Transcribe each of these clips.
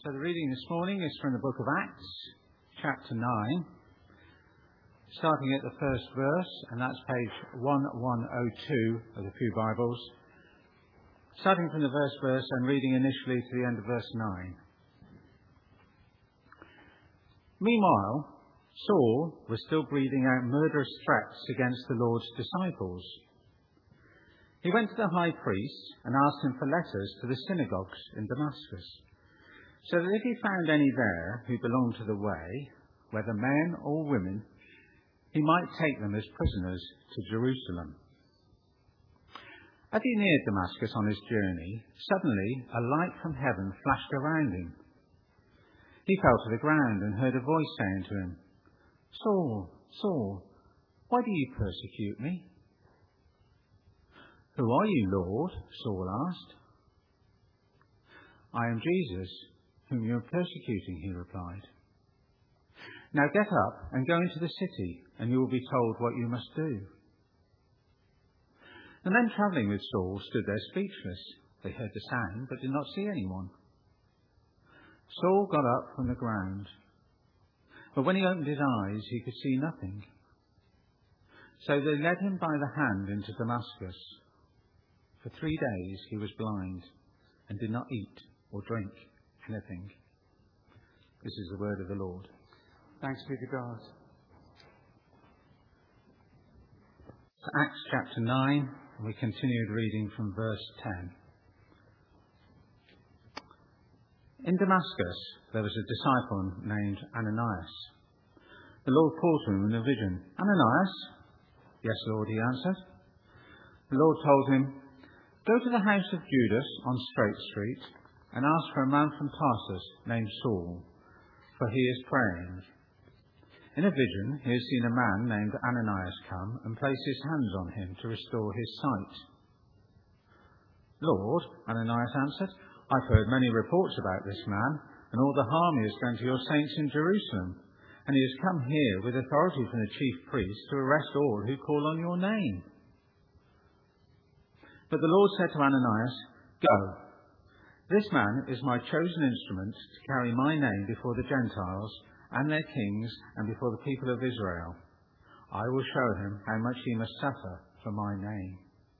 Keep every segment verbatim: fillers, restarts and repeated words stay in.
So the reading this morning is from the book of Acts, chapter nine, starting at the first verse, and that's page eleven oh two of the Pew Bibles. Starting from the first verse and reading initially to the end of verse nine. Meanwhile, Saul was still breathing out murderous threats against the Lord's disciples. He went to the high priest and asked him for letters to the synagogues in Damascus, so that if he found any there who belonged to the way, whether men or women, he might take them as prisoners to Jerusalem. As he neared Damascus on his journey, suddenly a light from heaven flashed around him. He fell to the ground and heard a voice saying to him, "Saul, Saul, why do you persecute me?" "Who are you, Lord?" Saul asked. "I am Jesus, whom you are persecuting," he replied. "Now get up and go into the city, and you will be told what you must do." The men travelling with Saul stood there speechless. They heard the sound, but did not see anyone. Saul got up from the ground, but when he opened his eyes, he could see nothing. So they led him by the hand into Damascus. For three days he was blind and did not eat or drink anything. This is the word of the Lord. Thanks be to God. Acts chapter nine, we continued reading from verse ten. In Damascus there was a disciple named Ananias. The Lord called to him in a vision. "Ananias?" "Yes, Lord," he answered. The Lord told him, "Go to the house of Judas on Straight Street and ask for a man from Tarsus named Saul, for he is praying. In a vision he has seen a man named Ananias come and place his hands on him to restore his sight." "Lord," Ananias answered, "I've heard many reports about this man and all the harm he has done to your saints in Jerusalem, and he has come here with authority from the chief priests to arrest all who call on your name." But the Lord said to Ananias, "Go. This man is my chosen instrument to carry my name before the Gentiles and their kings and before the people of Israel. I will show him how much he must suffer for my name."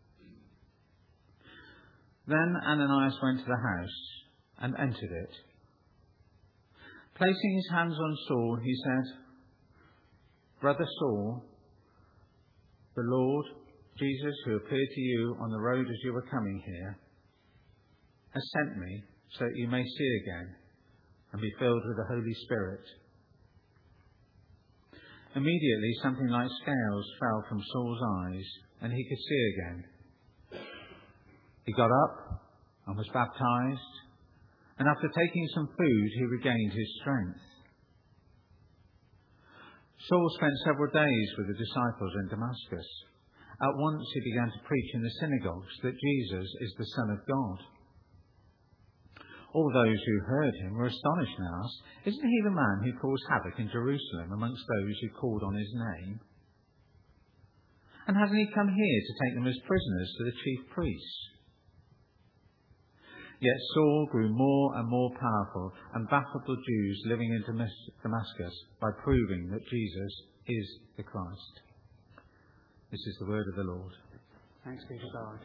Then Ananias went to the house and entered it. Placing his hands on Saul, he said, "Brother Saul, the Lord Jesus, who appeared to you on the road as you were coming here, has sent me so that you may see again and be filled with the Holy Spirit." Immediately something like scales fell from Saul's eyes, and he could see again. He got up and was baptized, and after taking some food, he regained his strength. Saul spent several days with the disciples in Damascus. At once he began to preach in the synagogues that Jesus is the Son of God. All those who heard him were astonished and asked, "Isn't he the man who caused havoc in Jerusalem amongst those who called on his name? And hasn't he come here to take them as prisoners to the chief priests?" Yet Saul grew more and more powerful and baffled the Jews living in Damascus by proving that Jesus is the Christ. This is the word of the Lord. Thanks be to God.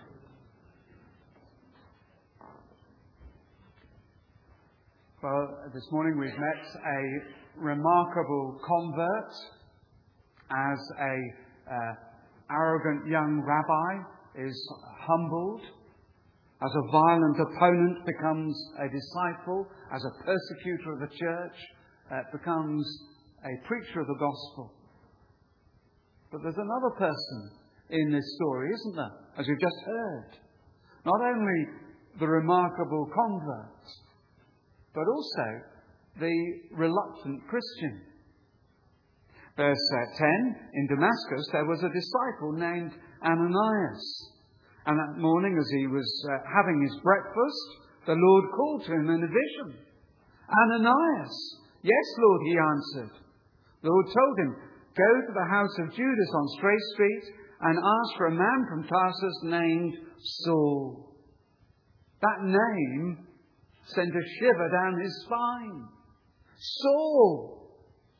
Well, this morning we've met a remarkable convert as a uh, arrogant young rabbi is humbled, as a violent opponent becomes a disciple, as a persecutor of the church uh, becomes a preacher of the gospel. But there's another person in this story, isn't there? As we've just heard. Not only the remarkable convert, but also the reluctant Christian. Verse ten, in Damascus there was a disciple named Ananias. And that morning as he was uh, having his breakfast, the Lord called to him in a vision. "Ananias." "Yes, Lord," he answered. The Lord told him, "Go to the house of Judas on Straight Street and ask for a man from Tarsus named Saul." That name sent a shiver down his spine. Saul!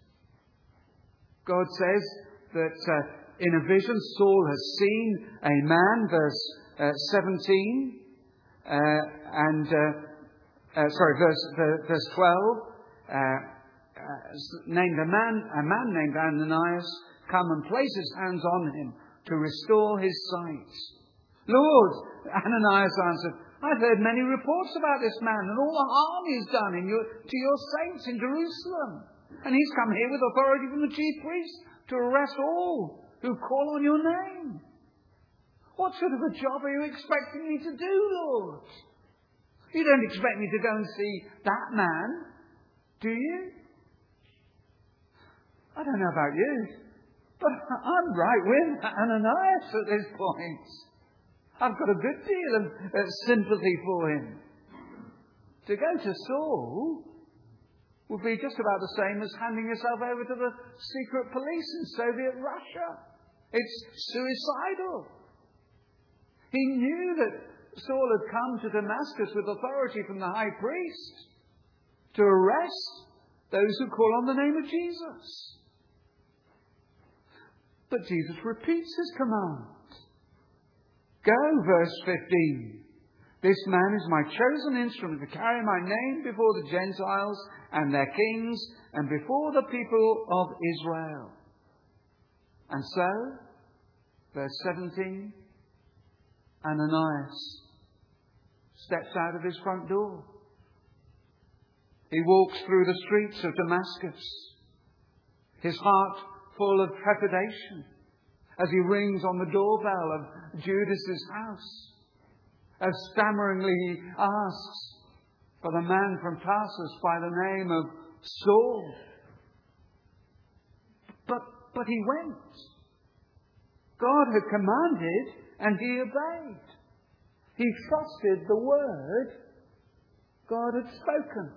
God says that uh, in a vision Saul has seen a man, verse uh, seventeen, uh, and, uh, uh, sorry, verse, verse twelve, uh, uh, named a man, a man named Ananias, come and place his hands on him to restore his sight. Lord, Ananias answered, I've heard many reports about this man and all the harm he's done in your, to your saints in Jerusalem. And he's come here with authority from the chief priests to arrest all who call on your name. What sort of a job are you expecting me to do, Lord? You don't expect me to go and see that man, do you? I don't know about you, but I'm right with Ananias at this point. I've got a good deal of uh, sympathy for him. To go to Saul would be just about the same as handing yourself over to the secret police in Soviet Russia. It's suicidal. He knew that Saul had come to Damascus with authority from the high priest to arrest those who call on the name of Jesus. But Jesus repeats his command. Go, verse fifteen. This man is my chosen instrument to carry my name before the Gentiles and their kings and before the people of Israel. And so, verse seventeen, Ananias steps out of his front door. He walks through the streets of Damascus, his heart full of trepidation, as he rings on the doorbell of Judas's house, as stammeringly he asks for the man from Tarsus by the name of Saul. But, but he went. God had commanded and he obeyed. He trusted the word God had spoken.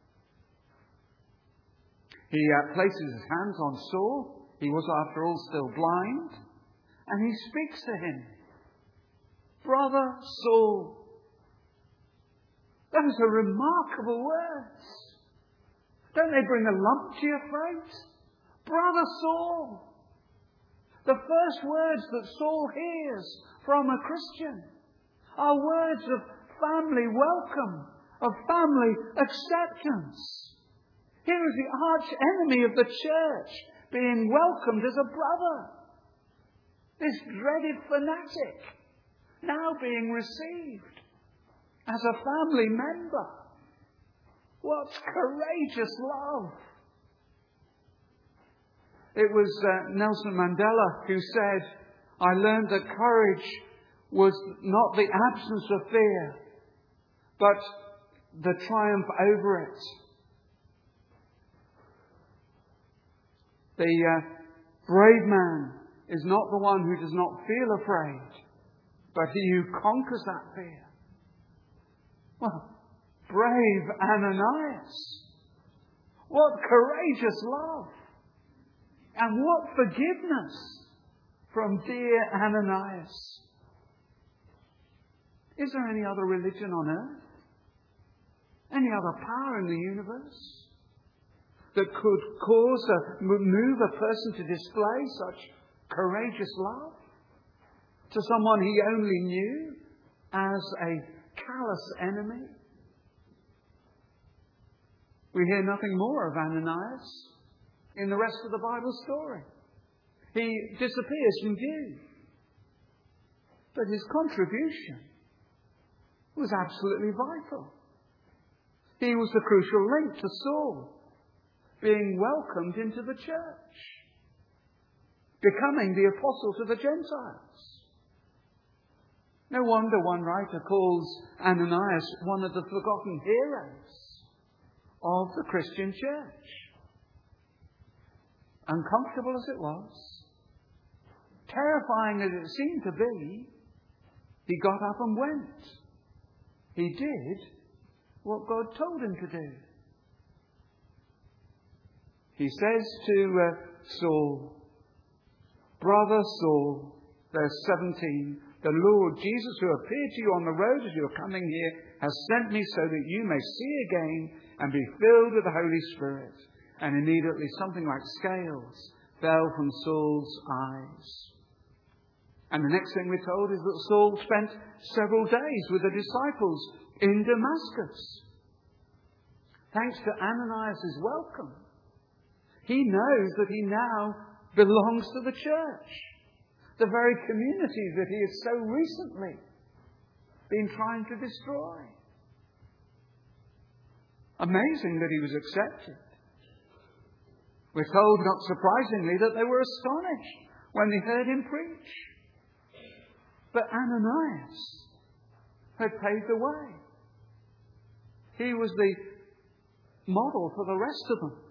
He uh, places his hands on Saul. He was, after all, still blind. And he speaks to him. Brother Saul. Those are remarkable words. Don't they bring a lump to your throat? Brother Saul. The first words that Saul hears from a Christian are words of family welcome, of family acceptance. Here is the arch enemy of the church being welcomed as a brother. This dreaded fanatic now being received as a family member. What courageous love! It was uh, Nelson Mandela who said, I learned that courage was not the absence of fear, but the triumph over it. The uh, brave man is not the one who does not feel afraid, but he who conquers that fear. Well, brave Ananias. What courageous love. And what forgiveness from dear Ananias. Is there any other religion on earth? Any other power in the universe that could cause a, move a person to display such courageous love to someone he only knew as a callous enemy? We hear nothing more of Ananias in the rest of the Bible story. He disappears from view. But his contribution was absolutely vital. He was the crucial link to Saul being welcomed into the church, becoming the apostle to the Gentiles. No wonder one writer calls Ananias one of the forgotten heroes of the Christian church. Uncomfortable as it was, terrifying as it seemed to be, he got up and went. He did what God told him to do. He says to uh, Saul, Brother Saul, verse seventeen, the Lord Jesus who appeared to you on the road as you were coming here has sent me so that you may see again and be filled with the Holy Spirit. And immediately something like scales fell from Saul's eyes. And the next thing we're told is that Saul spent several days with the disciples in Damascus. Thanks to Ananias' welcome, he knows that he now belongs to the church, the very community that he has so recently been trying to destroy. Amazing that he was accepted. We're told, not surprisingly, that they were astonished when they heard him preach. But Ananias had paved the way. He was the model for the rest of them.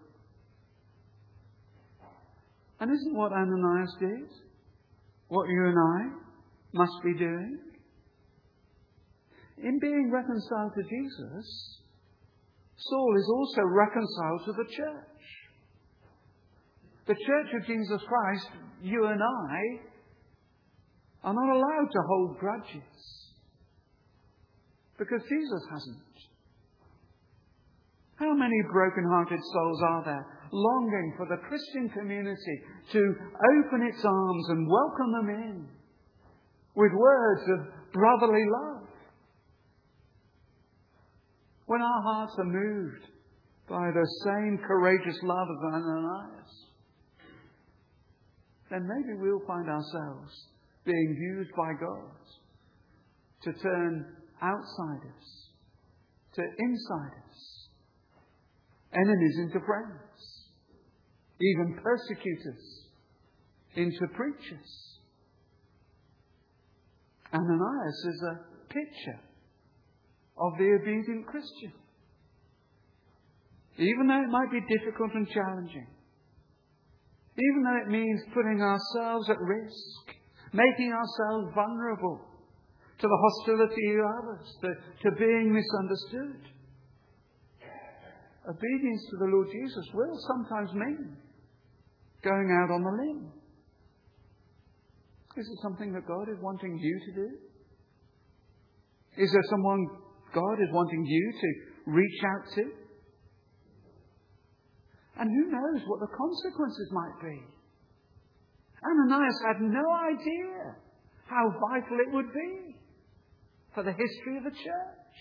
And isn't what Ananias did what you and I must be doing? In being reconciled to Jesus, Saul is also reconciled to the church. The church of Jesus Christ, you and I, are not allowed to hold grudges. Because Jesus hasn't. How many broken-hearted souls are there longing for the Christian community to open its arms and welcome them in with words of brotherly love? When our hearts are moved by the same courageous love of Ananias, then maybe we'll find ourselves being used by God to turn outsiders to insiders, enemies into friends, even persecutors into preachers. Ananias is a picture of the obedient Christian. Even though it might be difficult and challenging, even though it means putting ourselves at risk, making ourselves vulnerable to the hostility of others, to, to being misunderstood, obedience to the Lord Jesus will sometimes mean going out on the limb. Is it something that God is wanting you to do? Is there someone God is wanting you to reach out to? And who knows what the consequences might be? Ananias had no idea how vital it would be for the history of the church.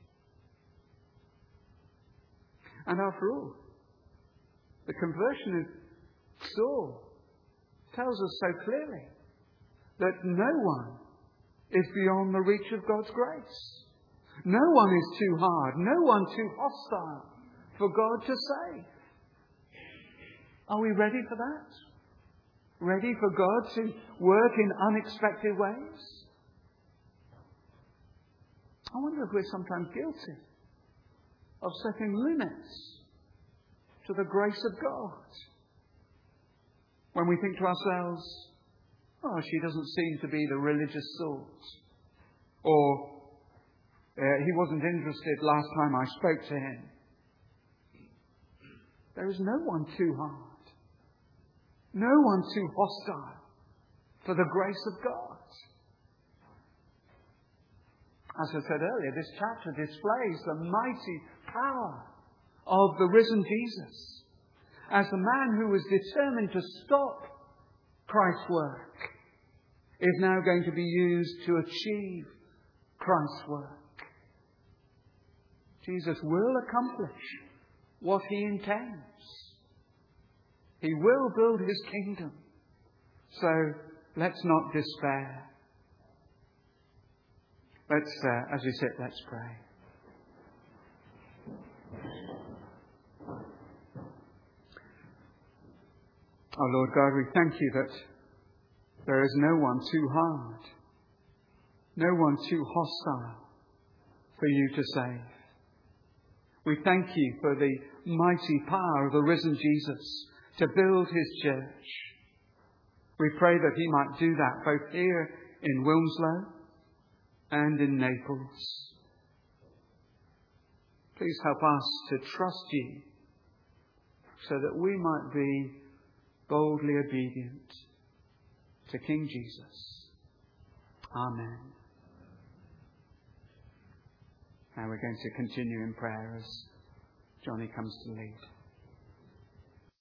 And after all, the conversion of Saul tells us so clearly that no one is beyond the reach of God's grace. No one is too hard, no one too hostile for God to save. Are we ready for that? Ready for God to work in unexpected ways? I wonder if we're sometimes guilty of setting limits to the grace of God. When we think to ourselves, oh, she doesn't seem to be the religious sort. Or, uh, he wasn't interested last time I spoke to him. There is no one too hard. No one too hostile for the grace of God. As I said earlier, this chapter displays the mighty power of the risen Jesus as the man who was determined to stop Christ's work is now going to be used to achieve Christ's work. Jesus will accomplish what he intends. He will build his kingdom. So let's not despair. Let's, uh, as we sit, let's pray. Oh Lord God, we thank you that there is no one too hard, no one too hostile for you to save. We thank you for the mighty power of the risen Jesus to build his church. We pray that he might do that both here in Wilmslow and in Naples. Please help us to trust you so that we might be boldly obedient to King Jesus. Amen. And we're going to continue in prayer as Johnny comes to lead.